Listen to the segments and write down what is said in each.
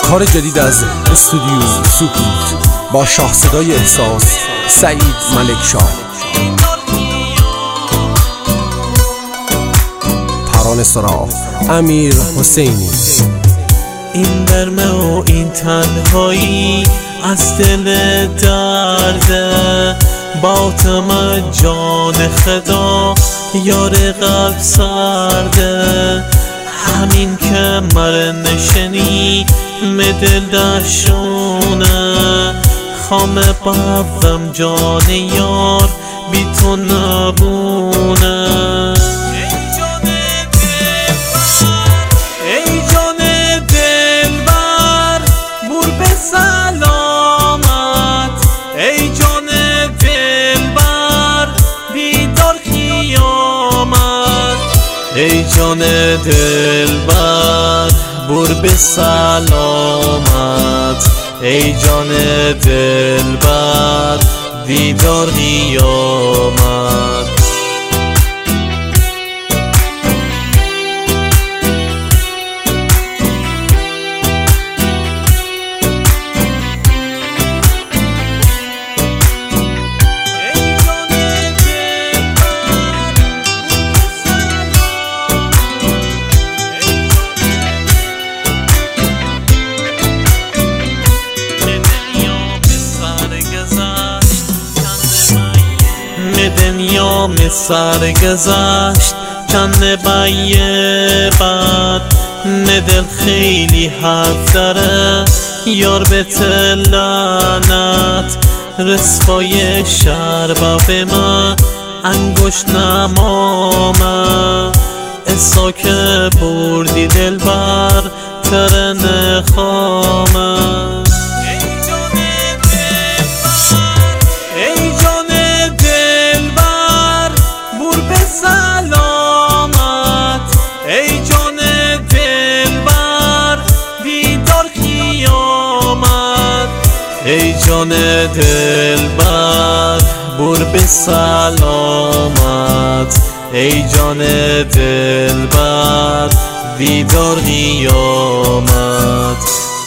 کار جدید از استودیو سکوت با شاه صدای احساس سعید ملکشاه. ترانه سرا امیر حسینی. این برمه و این تنهایی از دل درده، باطم جان خدا یار قلب سرده. همین که مر نشنی مدل دشونه، خام بابم جان یار بی تو نبونه. ای جان دلبر بر به سلامت، ای جان دلبر دیدار قیامت. دنیا سر گذشت چند بایه بعد، ندل خیلی حرف داره یار به تلانت. رسوای شربا به من انگوش نمامه، اسا که بردی دل بر ترن خامه. ای جان دلبر بر به سلامت، ای جان دلبر دیدار قیامت.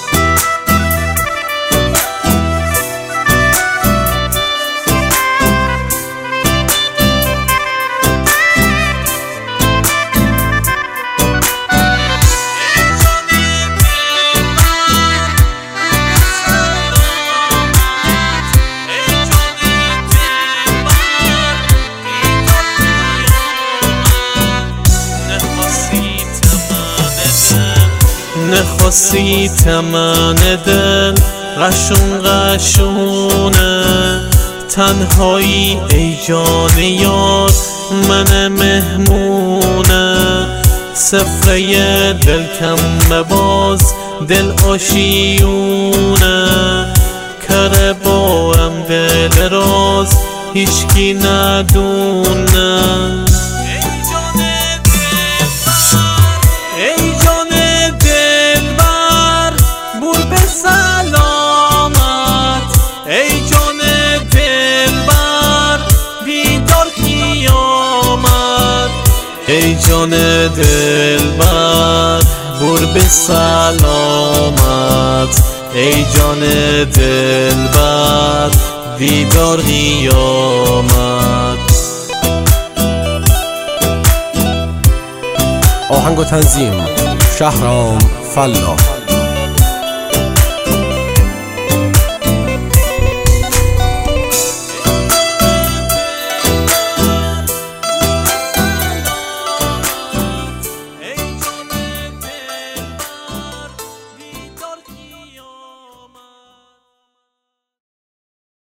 نخواستی تمن دل قشون قشونه، تنهایی ای جان یار من مهمونه. سفره دل کم باز دل آشیونه، کره بارم دل راز هیچکی ندونه. ای جان دلبر بر به سلامت، ای جان دلبر دیدار قیامت. آهنگ و تنظیم شهرام فلاح.